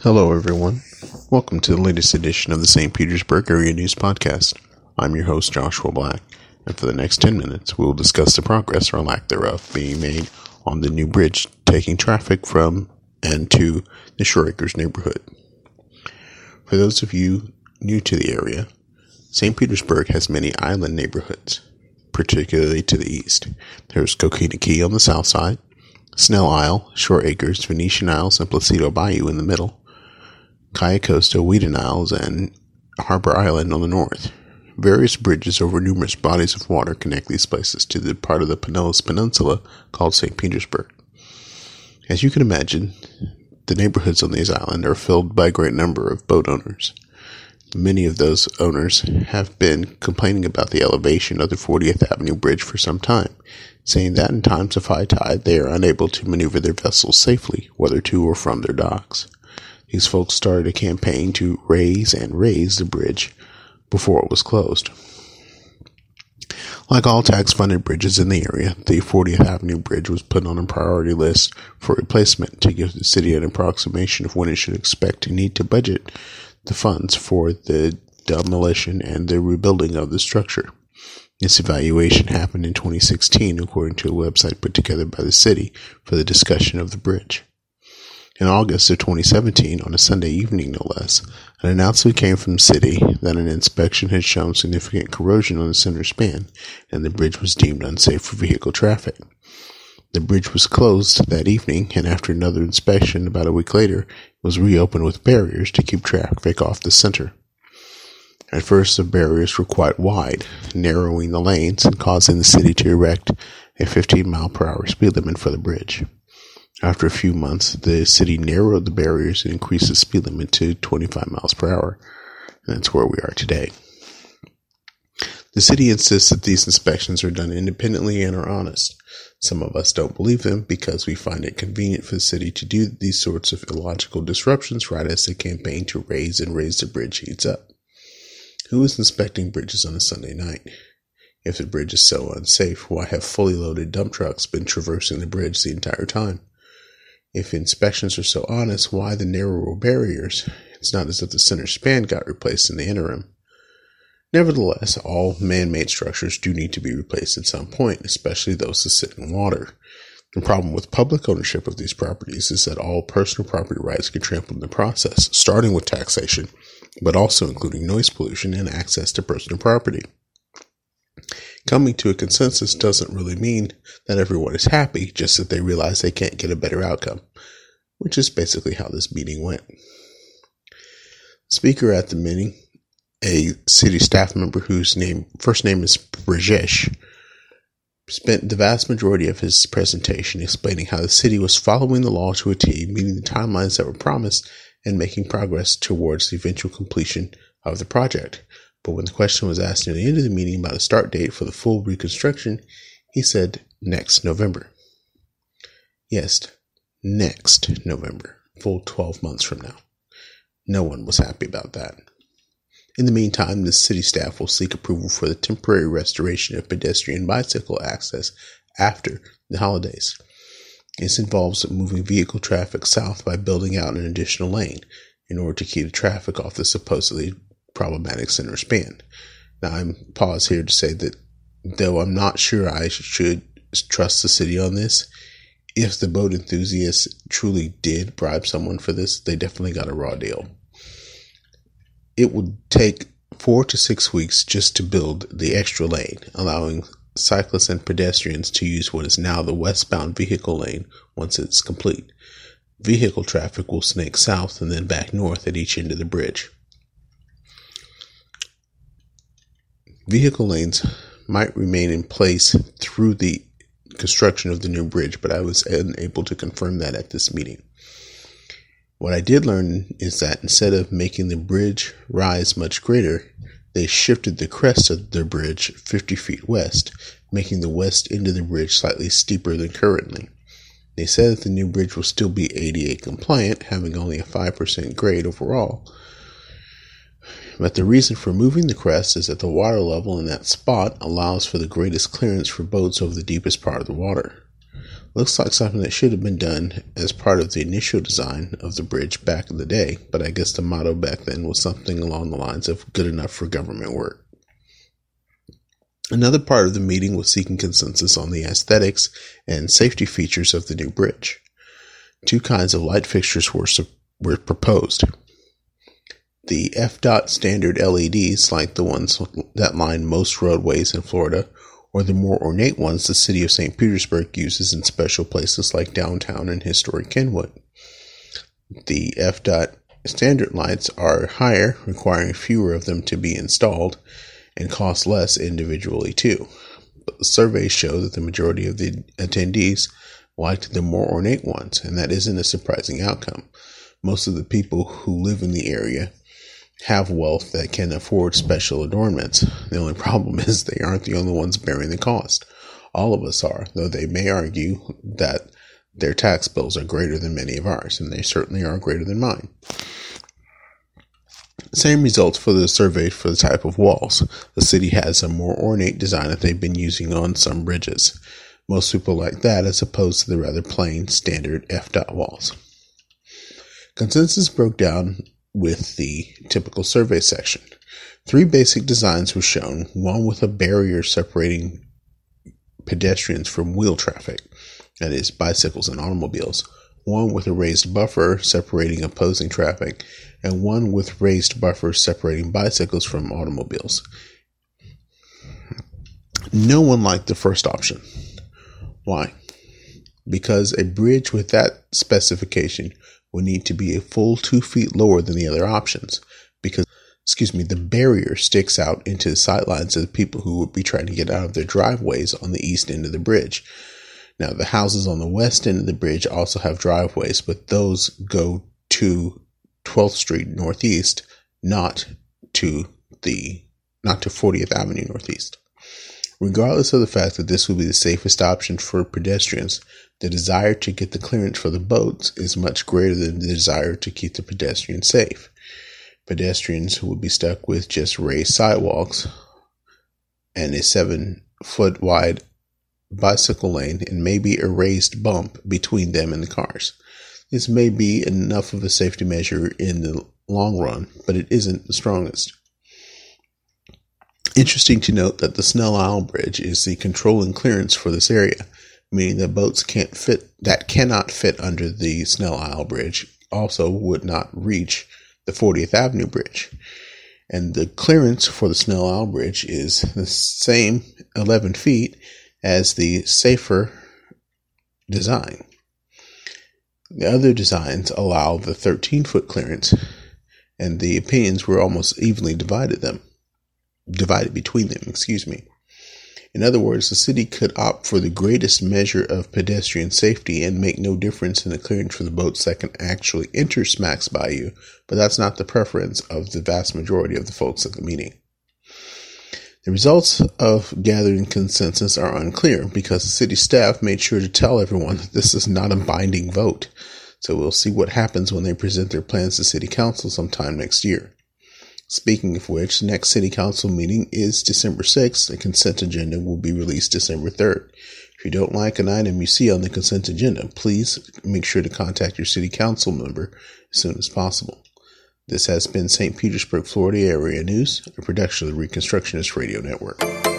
Hello, everyone. Welcome to the latest edition of the St. Petersburg Area News Podcast. I'm your host, Joshua Black, and for the next 10 minutes, we will discuss the progress or lack thereof being made on the new bridge taking traffic from and to the Shore Acres neighborhood. For those of you new to the area, St. Petersburg has many island neighborhoods, particularly to the east. There's Coquina Key on the south side, Snell Isle, Shore Acres, Venetian Isles, and Placido Bayou in the middle, Cayo Costa, Weeden Isles, and Harbor Island on the north. Various bridges over numerous bodies of water connect these places to the part of the Pinellas Peninsula called St. Petersburg. As you can imagine, the neighborhoods on these islands are filled by a great number of boat owners. Many of those owners have been complaining about the elevation of the 40th Avenue Bridge for some time, saying that in times of high tide they are unable to maneuver their vessels safely, whether to or from their docks. These folks started a campaign to raise the bridge before it was closed. Like all tax-funded bridges in the area, the 40th Avenue Bridge was put on a priority list for replacement to give the city an approximation of when it should expect to need to budget the funds for the demolition and the rebuilding of the structure. This evaluation happened in 2016, according to a website put together by the city for the discussion of the bridge. In August of 2017, on a Sunday evening no less, an announcement came from the city that an inspection had shown significant corrosion on the center span, and the bridge was deemed unsafe for vehicle traffic. The bridge was closed that evening, and after another inspection about a week later, it was reopened with barriers to keep traffic off the center. At first, the barriers were quite wide, narrowing the lanes and causing the city to erect a 15-mile-per-hour speed limit for the bridge. After a few months, the city narrowed the barriers and increased the speed limit to 25 miles per hour. And that's where we are today. The city insists that these inspections are done independently and are honest. Some of us don't believe them because we find it convenient for the city to do these sorts of illogical disruptions right as the campaign to raise the bridge heats up. Who is inspecting bridges on a Sunday night? If the bridge is so unsafe, why have fully loaded dump trucks been traversing the bridge the entire time? If inspections are so honest, why the narrower barriers? It's not as if the center span got replaced in the interim. Nevertheless, all man-made structures do need to be replaced at some point, especially those that sit in water. The problem with public ownership of these properties is that all personal property rights get trampled in the process, starting with taxation, but also including noise pollution and access to personal property. Coming to a consensus doesn't really mean that everyone is happy, just that they realize they can't get a better outcome, which is basically how this meeting went. Speaker at the meeting, a city staff member whose first name is Brajesh, spent the vast majority of his presentation explaining how the city was following the law to a T, meeting the timelines that were promised, and making progress towards the eventual completion of the project. But when the question was asked near the end of the meeting about a start date for the full reconstruction, he said next November. Yes, next November, full 12 months from now. No one was happy about that. In the meantime, the city staff will seek approval for the temporary restoration of pedestrian bicycle access after the holidays. This involves moving vehicle traffic south by building out an additional lane in order to keep the traffic off the supposedly problematic center span. Now, I'm pause here to say that though I'm not sure I should trust the city on this, if the boat enthusiasts truly did bribe someone for this, they definitely got a raw deal. It would take 4 to 6 weeks just to build the extra lane, allowing cyclists and pedestrians to use what is now the westbound vehicle lane once it's complete. Vehicle traffic will snake south and then back north at each end of the bridge. Vehicle lanes might remain in place through the construction of the new bridge, but I was unable to confirm that at this meeting. What I did learn is that instead of making the bridge rise much greater, they shifted the crest of the bridge 50 feet west, making the west end of the bridge slightly steeper than currently. They said that the new bridge will still be ADA compliant, having only a 5% grade overall. But the reason for moving the crest is that the water level in that spot allows for the greatest clearance for boats over the deepest part of the water. Looks like something that should have been done as part of the initial design of the bridge back in the day, but I guess the motto back then was something along the lines of good enough for government work. Another part of the meeting was seeking consensus on the aesthetics and safety features of the new bridge. Two kinds of light fixtures were proposed. The FDOT standard LEDs, like the ones that line most roadways in Florida, or the more ornate ones the city of St. Petersburg uses in special places like downtown and historic Kenwood. The FDOT standard lights are higher, requiring fewer of them to be installed, and cost less individually too. But the surveys show that the majority of the attendees liked the more ornate ones, and that isn't a surprising outcome. Most of the people who live in the area have wealth that can afford special adornments. The only problem is they aren't the only ones bearing the cost. All of us are, though they may argue that their tax bills are greater than many of ours, and they certainly are greater than mine. Same results for the survey for the type of walls. The city has a more ornate design that they've been using on some bridges. Most people like that as opposed to the rather plain standard FDOT walls. Consensus broke down with the typical survey section. 3 basic designs were shown, one with a barrier separating pedestrians from wheel traffic, that is, bicycles and automobiles, one with a raised buffer separating opposing traffic, and one with raised buffers separating bicycles from automobiles. No one liked the first option. Why? Because a bridge with that specification will need to be a full 2 feet lower than the other options, because the barrier sticks out into the sightlines of the people who would be trying to get out of their driveways on the east end of the bridge. Now, the houses on the west end of the bridge also have driveways, but those go to 12th Street Northeast, not to 40th Avenue Northeast. Regardless of the fact that this would be the safest option for pedestrians, the desire to get the clearance for the boats is much greater than the desire to keep the pedestrians safe. Pedestrians would be stuck with just raised sidewalks and a 7-foot wide bicycle lane and maybe a raised bump between them and the cars. This may be enough of a safety measure in the long run, but it isn't the strongest. Interesting to note that the Snell Isle Bridge is the controlling clearance for this area, meaning that boats cannot fit under the Snell Isle Bridge also would not reach the 40th Avenue Bridge. And the clearance for the Snell Isle Bridge is the same 11 feet as the safer design. The other designs allow the 13-foot clearance, and the opinions were almost evenly divided between them. In other words, the city could opt for the greatest measure of pedestrian safety and make no difference in the clearance for the boats that can actually enter Smacks Bayou, but that's not the preference of the vast majority of the folks at the meeting. The results of gathering consensus are unclear because the city staff made sure to tell everyone that this is not a binding vote. So we'll see what happens when they present their plans to City Council sometime next year. Speaking of which, the next City Council meeting is December 6th. The consent agenda will be released December 3rd. If you don't like an item you see on the consent agenda, please make sure to contact your City Council member as soon as possible. This has been St. Petersburg, Florida Area News, a production of the Reconstructionist Radio Network.